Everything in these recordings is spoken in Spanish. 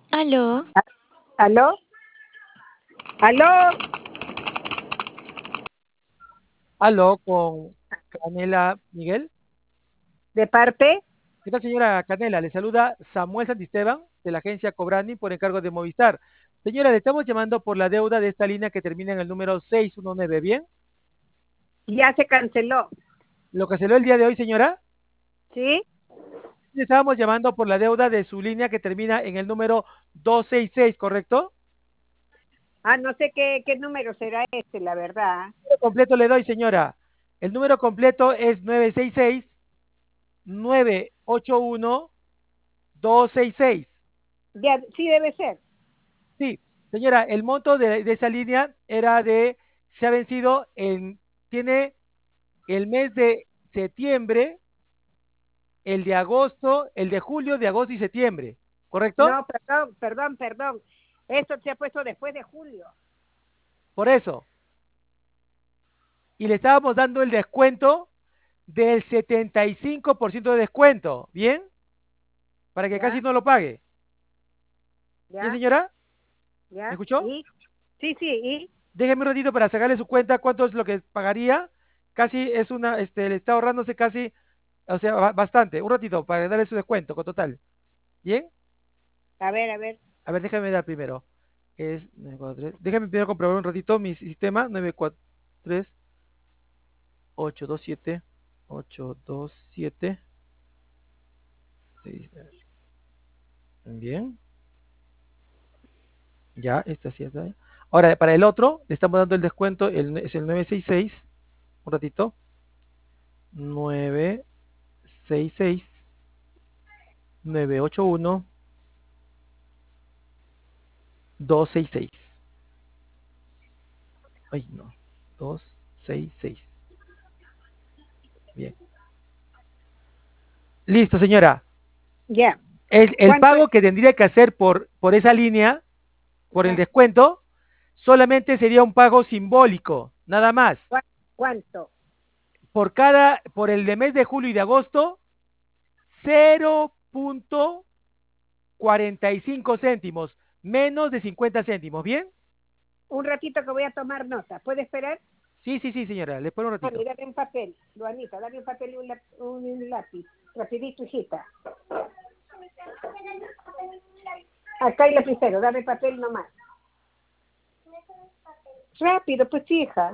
Aló, ¿Aló? ¿Aló? Aló, con Canela Miguel. ¿De parte? ¿Qué tal, señora Canela? Le saluda Samuel Santisteban de la agencia Cobrani por encargo de Movistar. Señora, le estamos llamando por la deuda de esta línea que termina en el número 619. ¿Bien? Ya se canceló. ¿Lo canceló el día de hoy, señora? ¿Sí? Le estábamos llamando por la deuda de su línea que termina en el número 266, ¿correcto? Ah, no sé qué número será este, la verdad. El número completo le doy, señora. El número completo es 966-981-266. Ya, sí debe ser. Sí, señora, el monto de esa línea se ha vencido tiene el mes de septiembre, el de agosto, el de julio, de agosto y septiembre, ¿correcto? No, perdón. Esto se ha puesto después de julio. Por eso. Y le estábamos dando el descuento del 75% de descuento, ¿bien? Para que casi ¿Ya? no lo pague. ¿Bien, ¿Ya? señora? ¿Me ¿Ya? escuchó? ¿Y? Sí, ¿y? Déjeme un ratito para sacarle su cuenta cuánto es lo que pagaría. Casi es le está ahorrándose casi, o sea, bastante. Un ratito para darle su descuento con total. ¿Bien? A ver. A ver, déjame dar primero. Es 943. Déjame primero comprobar un ratito mi sistema. 943 827 827 6. Bien. Ya, esta sí está. Ahora, para el otro, le estamos dando el descuento. Es el 966. Un ratito. 966 981 266. Ay, no. 266. Bien. Listo, señora. Ya. El ¿Cuánto es? pago que tendría que hacer por esa línea, por el Ya. descuento, solamente sería un pago simbólico, nada más. ¿Cuánto? Por el de mes de julio y de agosto, 0.45 céntimos, menos de 50 céntimos, ¿bien? Un ratito que voy a tomar nota. ¿Puede esperar? Sí, sí, sí, señora, le pongo un ratito. Dame un papel. Luanita, dame un papel y un lápiz. Rapidito, hijita. Acá hay lapicero, dame papel nomás. Rápido, pues hija.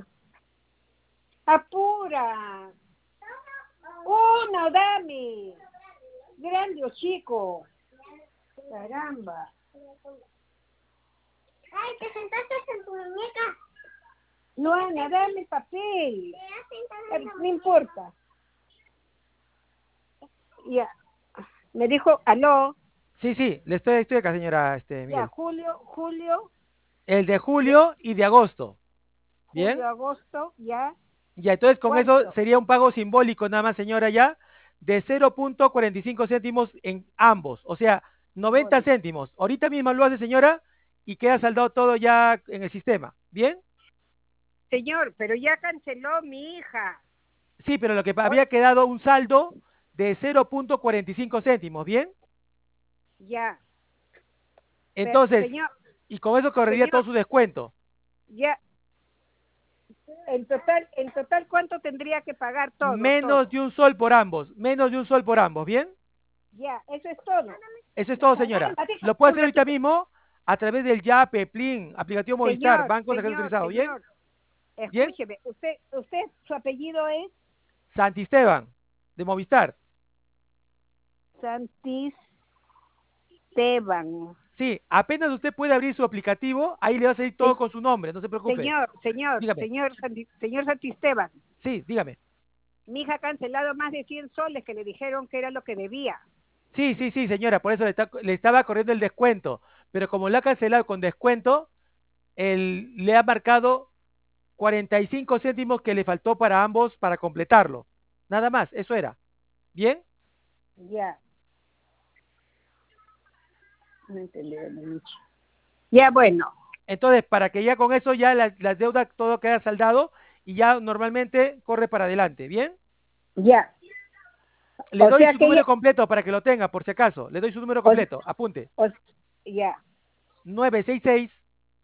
Apura. Uno, dame. Grande o chico. Caramba. Ay, te sentaste en tu muñeca. Luana, dame papel. Te has sentado en la No importa. Ya. Me dijo, aló. Sí, sí, estoy acá, señora Ya, Miguel. julio, El de julio y de agosto, ¿bien? agosto, ya. Ya, entonces con eso ¿Cuánto? sería un pago simbólico nada más, señora, ya, de 0.45 céntimos en ambos, o sea, 90 Simbólico. céntimos. Ahorita mismo lo hace, señora, y queda saldado todo ya en el sistema, ¿bien? Señor, pero ya canceló mi hija. Sí, pero lo que Oh, había quedado un saldo de 0.45 céntimos, ¿bien? ya. Entonces, Señor, y con eso correría todo señor, su descuento. ya. En total, ¿cuánto tendría que pagar todo, Menos todo? de un sol por ambos, menos de un sol por ambos, ¿bien? Ya, eso es todo. Eso es todo, señora. Caramba, deja Lo puede un hacer ahorita ratito. mismo a través del YAPE, Plin, aplicativo Movistar, Señor, bancos acá señor, autorizados, ¿bien? señor, ¿Bien? escúcheme. Usted, su apellido es Santisteban, de Movistar. Santisteban. Sí, apenas usted puede abrir su aplicativo, ahí le va a salir todo Se- con su nombre, no se preocupe. señor, señor, Dígame. señor, señor Santisteban. Sí, dígame. Mi hija ha cancelado más de 100 soles que le dijeron que era lo que debía. Sí, sí, sí, señora, por eso le estaba corriendo el descuento. Pero como lo ha cancelado con descuento, le ha marcado 45 céntimos que le faltó para ambos para completarlo. Nada más, eso era. ¿Bien? Ya. No entendí, Lucho. Ya, bueno. Entonces, para que ya con eso ya las deudas todo queda saldado y ya normalmente corre para adelante. ¿Bien? Ya. Le O doy sea su que número ella, completo para que lo tenga, por si acaso. Le doy su número o, completo. Apunte. o- Ya. 966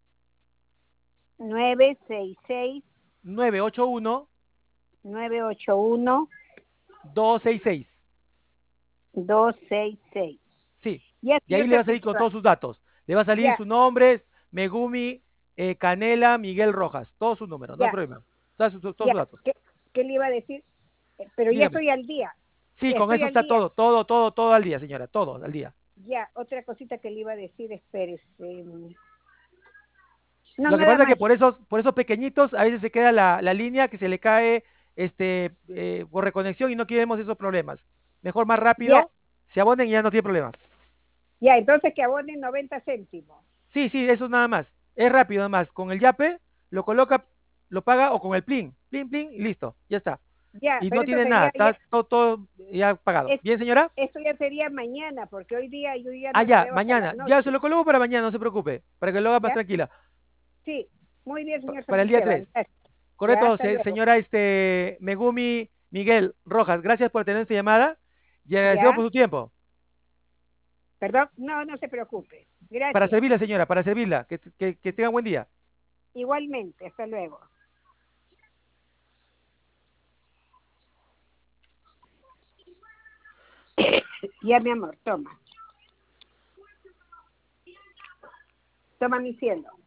966 981 981 266. 266. Sí. Ya, Y ahí señor le va a salir con Francisco. todos sus datos. Le va a salir Ya, su nombre, Megumi, Canela, Miguel Rojas. Todos sus números, no hay ya, problema. Todos ya. sus datos. ¿Qué le iba a decir? Pero ya Dígame. estoy al día. Sí, Ya con estoy eso al está día. todo al día, señora. Todo al día. Ya, otra cosita que le iba a decir, espérese. No, Lo que nada pasa es que más. por esos pequeñitos, a veces se queda la línea que se le cae por reconexión y no queremos esos problemas. Mejor más Ya, rápido, se abonen y ya no tiene problema. ya, entonces que abonen 90 céntimos. Sí, sí, eso es nada más. Es rápido nada más. Con el yape, lo coloca, lo paga o con el plin. Plin, plin y listo. Ya está. Ya, Y no pero eso tiene nada. sería ya, Está todo ya pagado. ¿Bien, señora? esto ya sería mañana, porque hoy día yo ya Ah, no lo ya, veo hasta la mañana. Ya se noche. lo coloco para mañana, no se preocupe. Para que lo haga más ¿Ya? tranquila. Sí, muy bien, señor Para el día Santisteban. 3. Gracias. Ya, Correcto, hasta luego. señora Megumi Miguel Rojas. Gracias por tener esta llamada y agradecemos ¿Ya? por su tiempo. Perdón, no, no se preocupe. Para Gracias. servirla, señora, para servirla. Que tenga buen día. Igualmente, hasta luego. Ya, mi amor, toma. Toma mi cielo.